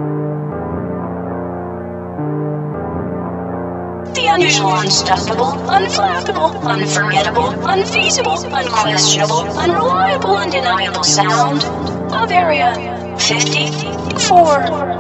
The unusual, unstoppable, unflappable, unforgettable, unfeasible, unquestionable, unreliable, undeniable sound of Area 54.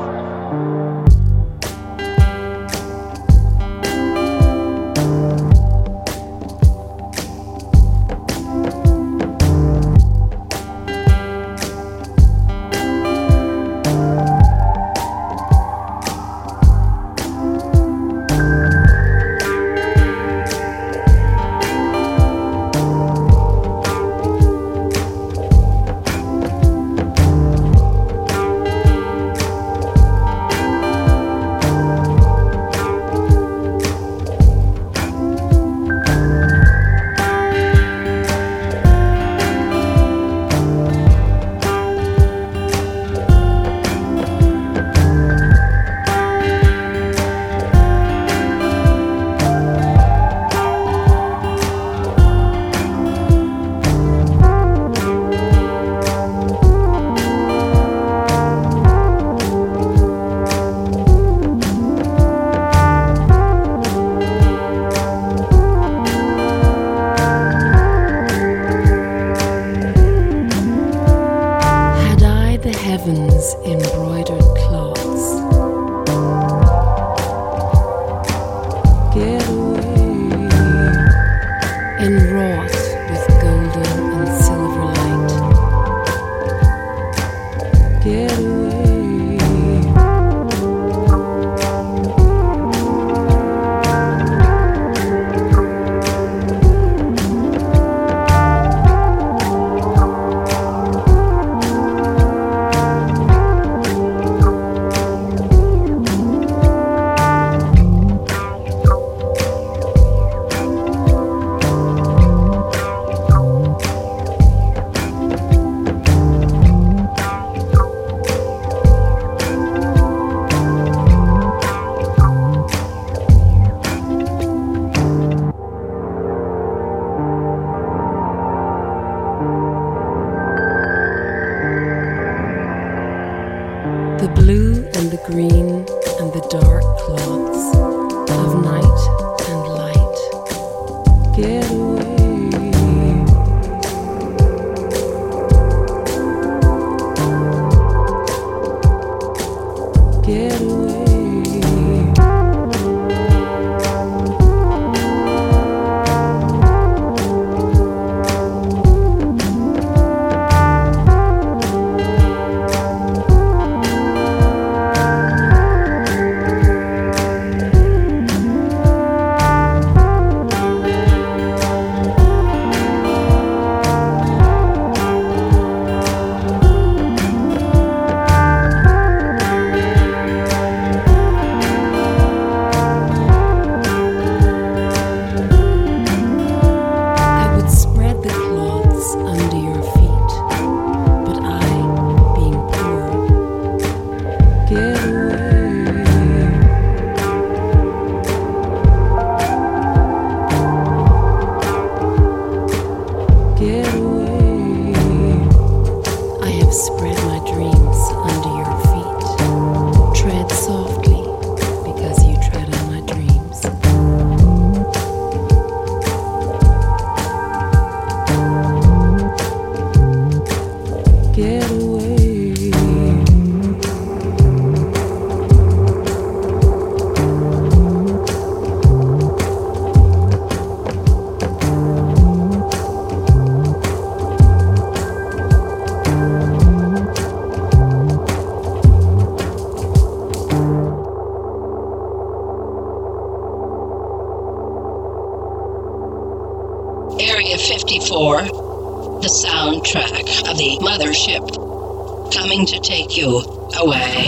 Area 54, the soundtrack of the mothership, coming to take you away.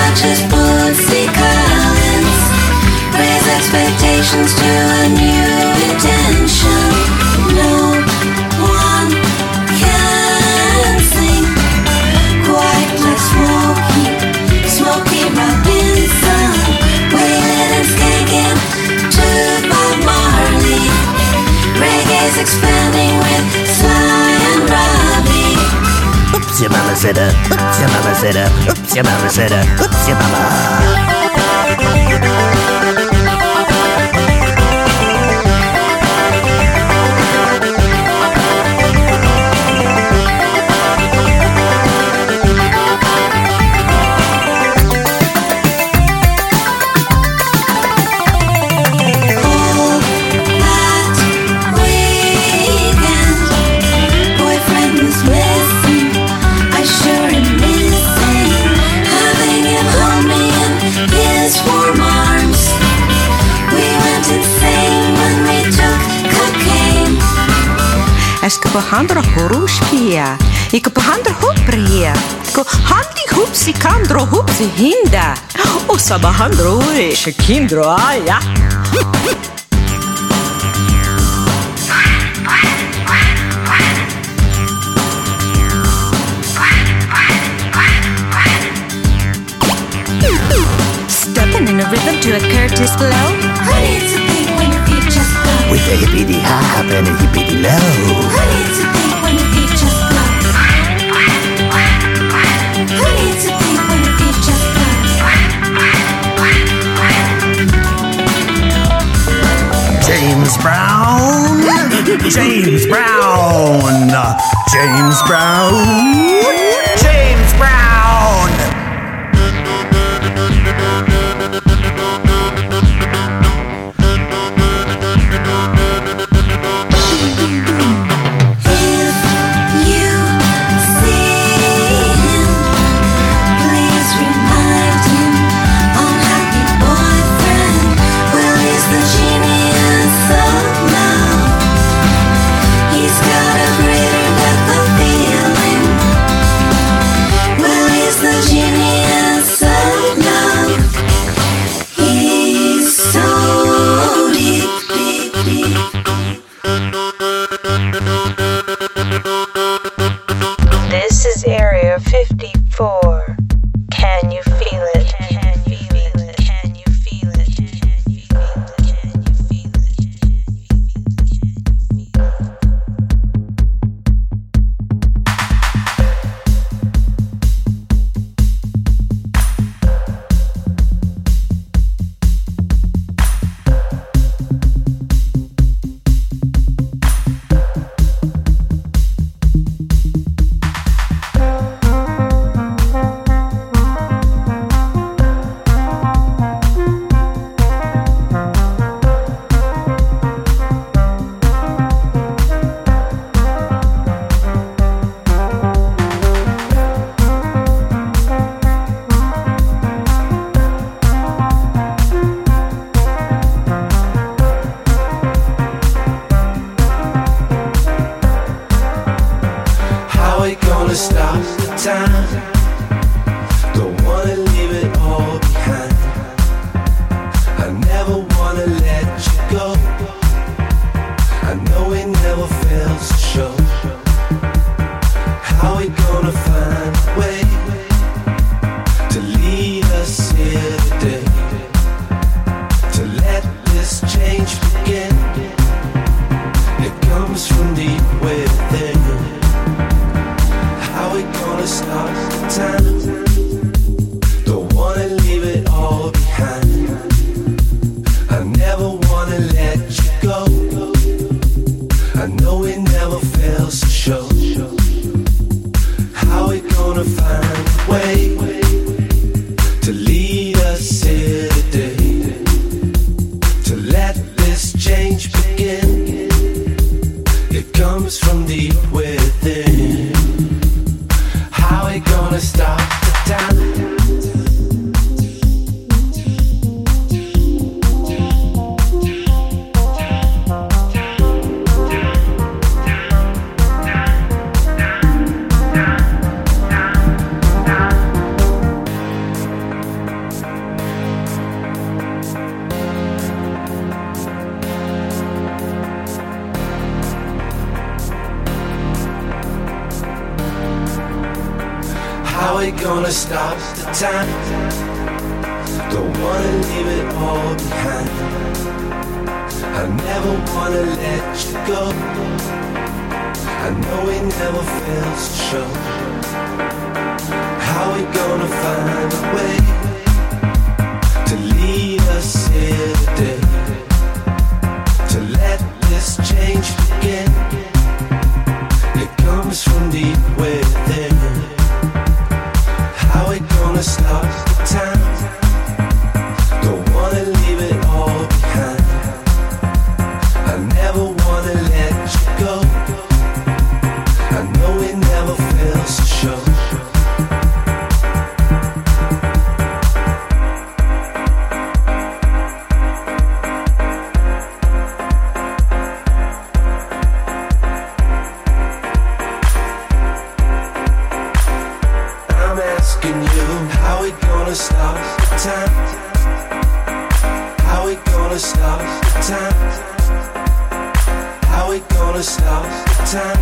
such as Bootsy Collins raise expectations to a new intention. No one can sing quite like Smokey Robinson, wailing and skanking to Bob Marley. Reggae's expanding with Sly and Robbie. Oops, your mama said a, oops, your mama said a, oops, your mama said a, oops, your mama. Handra Horushkia, ik op handra hopria, ko handi hupsi kandro hupsi hinda, o sabahandro shikindro aya. Stepping in a rhythm to a Curtis blow. Honey, it's a thing when your feet just go. With a hippity hop and a hippity low. Honey, it's a thing when your feet just go. Honey, it's a thing when your feet just go. James Brown, James Brown, James Brown, James Brown. This is Area 54. Can you feel it? Can you feel it? Can you feel it? Can you feel it? Can you feel gonna stop the time. Don't wanna leave it all behind. I never wanna let you go. I know it never fails to show. How we gonna find a way to lead us here today? To let this change begin. It comes from deep within. How we gonna stop the time? Don't wanna leave it all behind. I never wanna let you go. I know it never fails to show. I'm asking you, how we gonna stop the time? How we gonna stop the time? How we gonna stop the time?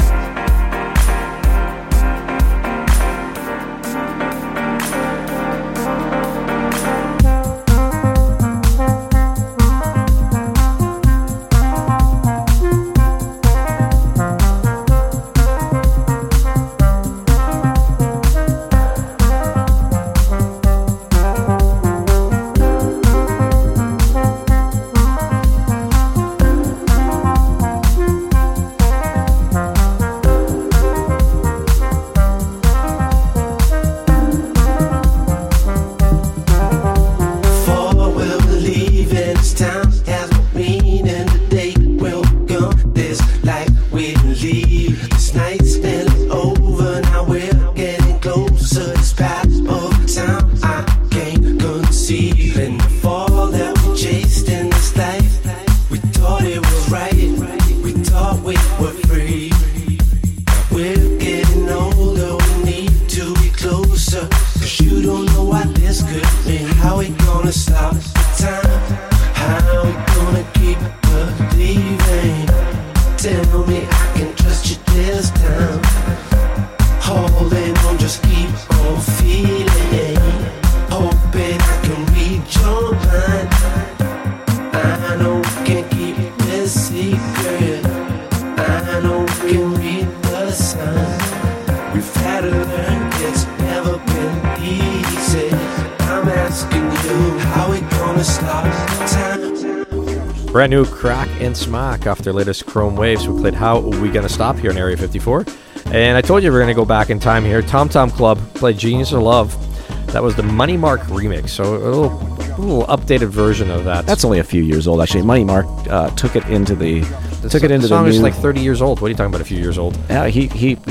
Brand new Crack and Smack off their latest Chrome Waves. We played How Are We Gonna Stop here in Area 54. And I told you we're going to go back in time here. Tom Tom Club played Genius of Love. That was the Money Mark remix. So a little updated version of that. That's only a few years old, actually. Money Mark took it into the the song is like 30 years old. What are you talking about? A few years old? Yeah, he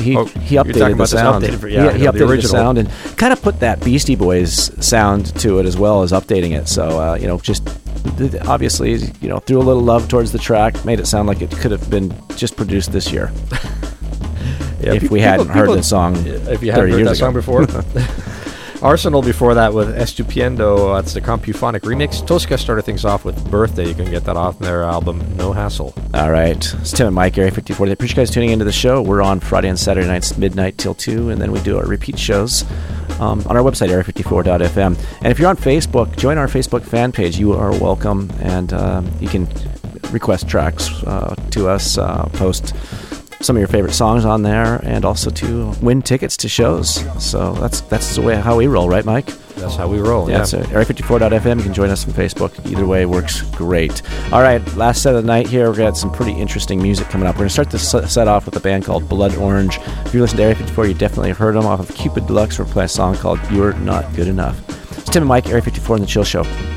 updated the sound. He updated the the sound and kind of put that Beastie Boys sound to it as well as updating it. So just obviously threw a little love towards the track, made it sound like it could have been just produced this year. If we hadn't heard the song, if you hadn't heard that song before. Arsenal before that with Estupiendo. That's the Compuphonic remix. Tosca started things off with Birthday. You can get that off their album No Hassle. All right. It's Tim and Mike, Area 54. I appreciate you guys tuning into the show. We're on Friday and Saturday nights, midnight till 2, and then we do our repeat shows on our website, area54.fm. And if you're on Facebook, join our Facebook fan page. You are welcome, and you can request tracks to us, post some of your favorite songs on there, and also to win tickets to shows. So that's the way how we roll, right, Mike? That's how we roll. Yeah. So area54.fm. You can join us on Facebook. Either way works great. All right, last set of the night here. We're gonna have some pretty interesting music coming up. We're gonna start this set off with a band called Blood Orange. If you listen to Area 54, you definitely have heard them off of Cupid Deluxe. We're playing a song called "You're Not Good Enough." It's Tim and Mike, Area 54 in the Chill Show.